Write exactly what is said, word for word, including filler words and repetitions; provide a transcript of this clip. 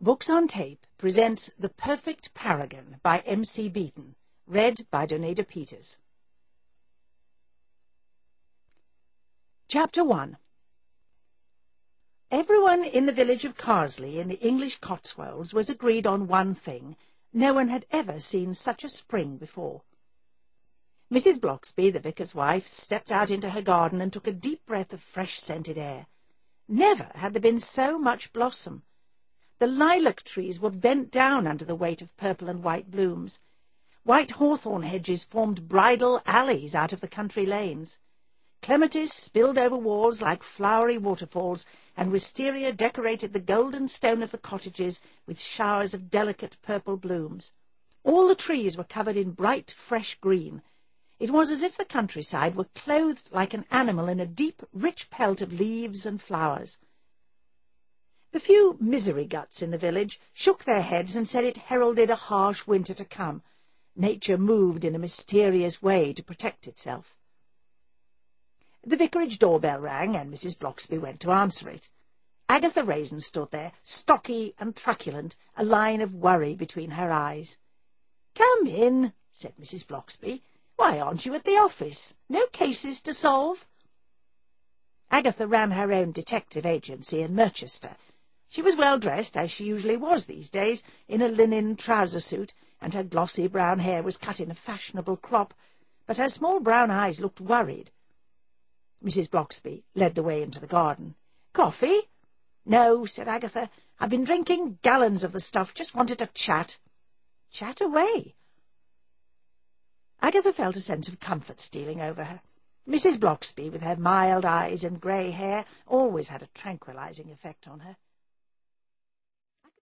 Books on Tape presents The Perfect Paragon by M C Beaton, read by Donada Peters. Chapter one. Everyone in the village of Carsley in the English Cotswolds was agreed on one thing: no one had ever seen such a spring before. Missus Blocksby, the vicar's wife, stepped out into her garden and took a deep breath of fresh-scented air. Never had there been so much blossom. The lilac trees were bent down under the weight of purple and white blooms. White hawthorn hedges formed bridal alleys out of the country lanes. Clematis spilled over walls like flowery waterfalls, and wisteria decorated the golden stone of the cottages with showers of delicate purple blooms. All the trees were covered in bright, fresh green. It was as if the countryside were clothed like an animal in a deep, rich pelt of leaves and flowers. The few misery guts in the village shook their heads and said it heralded a harsh winter to come. Nature moved in a mysterious way to protect itself. The vicarage doorbell rang, and Missus Blocksby went to answer it. Agatha Raisin stood there, stocky and truculent, a line of worry between her eyes. "Come in," said Missus Blocksby. "Why aren't you at the office? No cases to solve?" Agatha ran her own detective agency in Merchester. She was well dressed, as she usually was these days, in a linen trouser suit, and her glossy brown hair was cut in a fashionable crop, but her small brown eyes looked worried. Missus Blocksby led the way into the garden. "Coffee?" "No," said Agatha. "I've been drinking gallons of the stuff. Just wanted to chat." "Chat away." Agatha felt a sense of comfort stealing over her. Missus Blocksby, with her mild eyes and grey hair, always had a tranquilizing effect on her.